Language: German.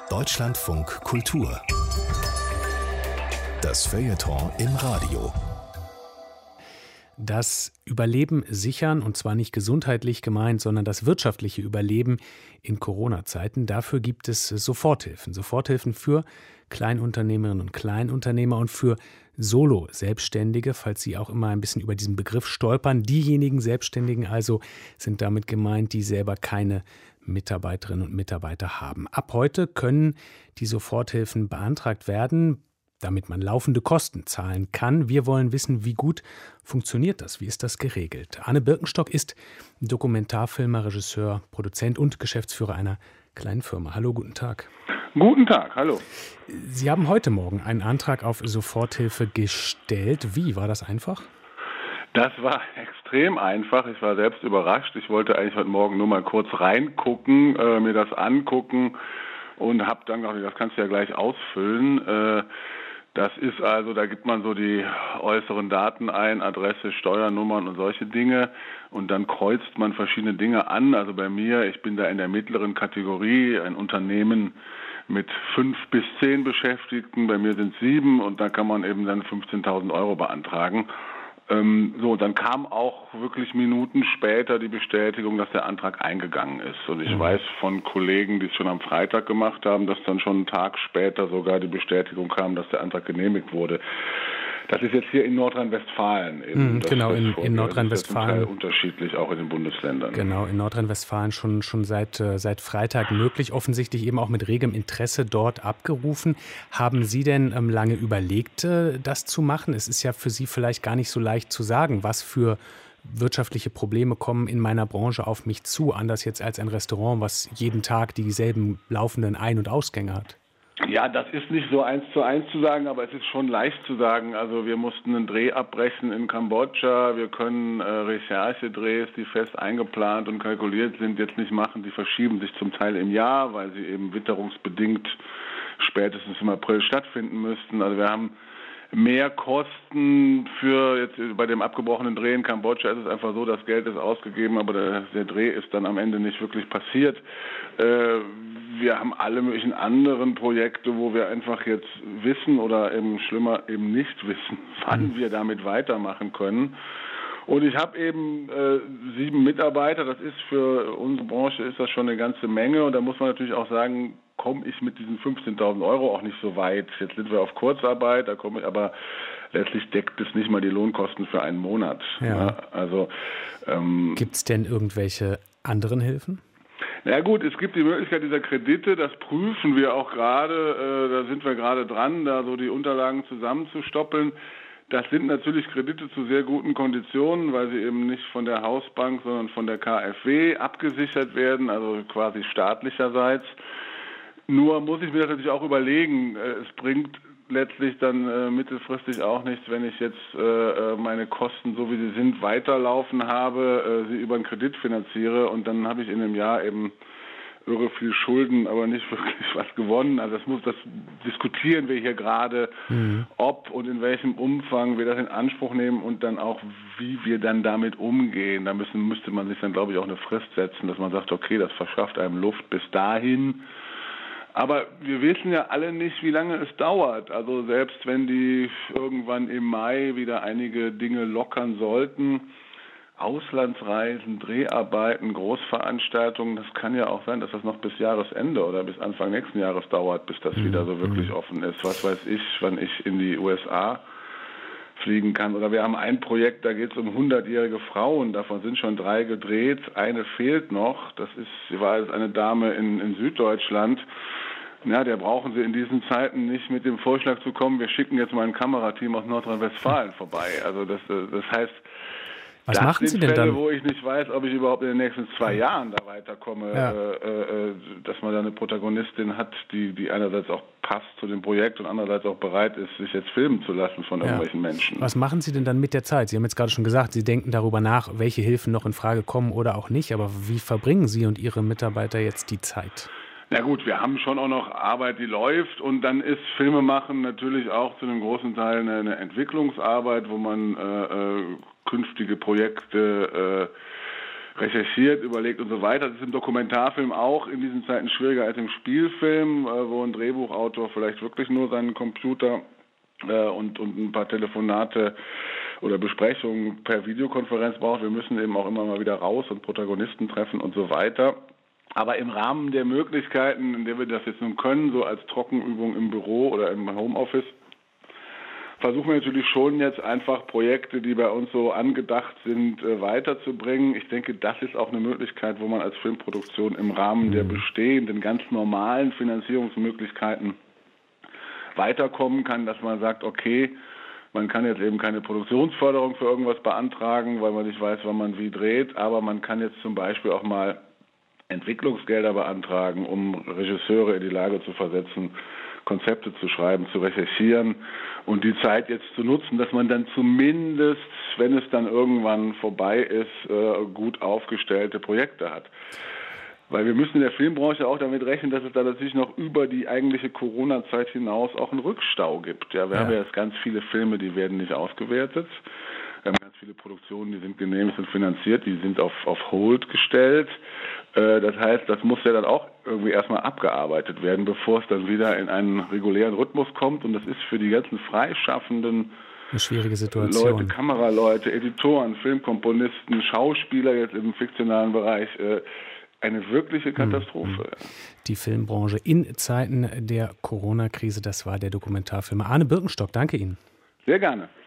Deutschlandfunk Kultur. Das Feuilleton im Radio. Das Überleben sichern, und zwar nicht gesundheitlich gemeint, sondern das wirtschaftliche Überleben in Corona-Zeiten. Dafür gibt es Soforthilfen. Soforthilfen für Kleinunternehmerinnen und Kleinunternehmer und für Solo-Selbstständige, falls Sie auch immer ein bisschen über diesen Begriff stolpern. Diejenigen Selbstständigen also sind damit gemeint, die selber keine Mitarbeiterinnen und Mitarbeiter haben. Ab heute können die Soforthilfen beantragt werden, damit man laufende Kosten zahlen kann. Wir wollen wissen, wie gut funktioniert das? Wie ist das geregelt? Arne Birkenstock ist Dokumentarfilmer, Regisseur, Produzent und Geschäftsführer einer kleinen Firma. Hallo, guten Tag. Guten Tag, hallo. Sie haben heute Morgen einen Antrag auf Soforthilfe gestellt. Wie, war das einfach? Das war extrem einfach. Ich war selbst überrascht. Ich wollte eigentlich heute Morgen nur mal kurz reingucken, mir das angucken und habe dann gedacht, das kannst du ja gleich ausfüllen. Das ist also, da gibt man so die äußeren Daten ein, Adresse, Steuernummern und solche Dinge, und dann kreuzt man verschiedene Dinge an. Also bei mir, ich bin da in der mittleren Kategorie, ein Unternehmen mit 5 bis 10 Beschäftigten, bei mir sind 7, und da kann man eben dann 15.000 Euro beantragen. Dann kam auch wirklich Minuten später die Bestätigung, dass der Antrag eingegangen ist. Und ich weiß von Kollegen, die es schon am Freitag gemacht haben, dass dann schon einen Tag später sogar die Bestätigung kam, dass der Antrag genehmigt wurde. Das ist jetzt hier in Nordrhein-Westfalen eben. Genau, in Nordrhein-Westfalen. Das ist unterschiedlich auch in den Bundesländern. Genau, in Nordrhein-Westfalen schon seit Freitag möglich, offensichtlich eben auch mit regem Interesse dort abgerufen. Haben Sie denn lange überlegt, das zu machen? Es ist ja für Sie vielleicht gar nicht so leicht zu sagen, was für wirtschaftliche Probleme kommen in meiner Branche auf mich zu, anders jetzt als ein Restaurant, was jeden Tag dieselben laufenden Ein- und Ausgänge hat. Ja, das ist nicht so 1:1 zu sagen, aber es ist schon leicht zu sagen. Also wir mussten einen Dreh abbrechen in Kambodscha. Wir können Recherchedrehs, die fest eingeplant und kalkuliert sind, jetzt nicht machen. Die verschieben sich zum Teil im Jahr, weil sie eben witterungsbedingt spätestens im April stattfinden müssten. Also wir haben mehr Kosten für jetzt bei dem abgebrochenen Dreh in Kambodscha. Ist es einfach so, das Geld ist ausgegeben, aber der Dreh ist dann am Ende nicht wirklich passiert. Wir haben alle möglichen anderen Projekte, wo wir einfach jetzt wissen oder eben schlimmer eben nicht wissen, wann wir damit weitermachen können. Und ich habe eben 7 Mitarbeiter. Das ist für unsere Branche ist das schon eine ganze Menge. Und da muss man natürlich auch sagen, komme ich mit diesen 15.000 Euro auch nicht so weit. Jetzt sind wir auf Kurzarbeit, da komme ich, aber letztlich deckt es nicht mal die Lohnkosten für einen Monat. Ja. Also gibt es denn irgendwelche anderen Hilfen? Na gut, es gibt die Möglichkeit dieser Kredite, das prüfen wir auch gerade, da sind wir gerade dran, da so die Unterlagen zusammenzustoppeln. Das sind natürlich Kredite zu sehr guten Konditionen, weil sie eben nicht von der Hausbank, sondern von der KfW abgesichert werden, also quasi staatlicherseits. Nur muss ich mir das natürlich auch überlegen, es bringt letztlich dann mittelfristig auch nichts, wenn ich jetzt meine Kosten, so wie sie sind, weiterlaufen habe, sie über einen Kredit finanziere, und dann habe ich in einem Jahr eben irre viel Schulden, aber nicht wirklich was gewonnen. Also das diskutieren wir hier gerade, ob und in welchem Umfang wir das in Anspruch nehmen und dann auch, wie wir dann damit umgehen. Da müsste man sich dann, glaube ich, auch eine Frist setzen, dass man sagt, okay, das verschafft einem Luft bis dahin. Aber wir wissen ja alle nicht, wie lange es dauert. Also selbst wenn die irgendwann im Mai wieder einige Dinge lockern sollten, Auslandsreisen, Dreharbeiten, Großveranstaltungen, das kann ja auch sein, dass das noch bis Jahresende oder bis Anfang nächsten Jahres dauert, bis das wieder so wirklich offen ist. Was weiß ich, wann ich in die USA fliegen kann. Oder wir haben ein Projekt, da geht es um 100-jährige Frauen, davon sind schon 3 gedreht, eine fehlt noch, sie war jetzt eine Dame in Süddeutschland. Ja, der brauchen Sie in diesen Zeiten nicht mit dem Vorschlag zu kommen, wir schicken jetzt mal ein Kamerateam aus Nordrhein-Westfalen vorbei. Also das heißt, was machen Sie denn Fälle, dann? Wo ich nicht weiß, ob ich überhaupt in den nächsten 2 Jahren da weiterkomme, dass man da eine Protagonistin hat, die einerseits auch passt zu dem Projekt und andererseits auch bereit ist, sich jetzt filmen zu lassen von irgendwelchen Menschen. Was machen Sie denn dann mit der Zeit? Sie haben jetzt gerade schon gesagt, Sie denken darüber nach, welche Hilfen noch in Frage kommen oder auch nicht, aber wie verbringen Sie und Ihre Mitarbeiter jetzt die Zeit? Na gut, wir haben schon auch noch Arbeit, die läuft, und dann ist Filmemachen natürlich auch zu einem großen Teil eine Entwicklungsarbeit, wo man künftige Projekte recherchiert, überlegt und so weiter. Das ist im Dokumentarfilm auch in diesen Zeiten schwieriger als im Spielfilm, wo ein Drehbuchautor vielleicht wirklich nur seinen Computer und ein paar Telefonate oder Besprechungen per Videokonferenz braucht. Wir müssen eben auch immer mal wieder raus und Protagonisten treffen und so weiter. Aber im Rahmen der Möglichkeiten, in der wir das jetzt nun können, so als Trockenübung im Büro oder im Homeoffice, versuchen wir natürlich schon jetzt einfach Projekte, die bei uns so angedacht sind, weiterzubringen. Ich denke, das ist auch eine Möglichkeit, wo man als Filmproduktion im Rahmen der bestehenden, ganz normalen Finanzierungsmöglichkeiten weiterkommen kann, dass man sagt, okay, man kann jetzt eben keine Produktionsförderung für irgendwas beantragen, weil man nicht weiß, wann man wie dreht, aber man kann jetzt zum Beispiel auch mal Entwicklungsgelder beantragen, um Regisseure in die Lage zu versetzen, Konzepte zu schreiben, zu recherchieren und die Zeit jetzt zu nutzen, dass man dann zumindest, wenn es dann irgendwann vorbei ist, gut aufgestellte Projekte hat. Weil wir müssen in der Filmbranche auch damit rechnen, dass es da natürlich noch über die eigentliche Corona-Zeit hinaus auch einen Rückstau gibt. Ja, wir haben ja jetzt ganz viele Filme, die werden nicht ausgewertet. Wir haben ganz viele Produktionen, die sind genehmigt und finanziert, die sind auf Hold gestellt. Das heißt, das muss ja dann auch irgendwie erstmal abgearbeitet werden, bevor es dann wieder in einen regulären Rhythmus kommt. Und das ist für die ganzen freischaffenden eine schwierige Situation. Leute, Kameraleute, Editoren, Filmkomponisten, Schauspieler jetzt im fiktionalen Bereich, eine wirkliche Katastrophe. Die Filmbranche in Zeiten der Corona-Krise, das war der Dokumentarfilmer Arne Birkenstock. Danke Ihnen. Sehr gerne.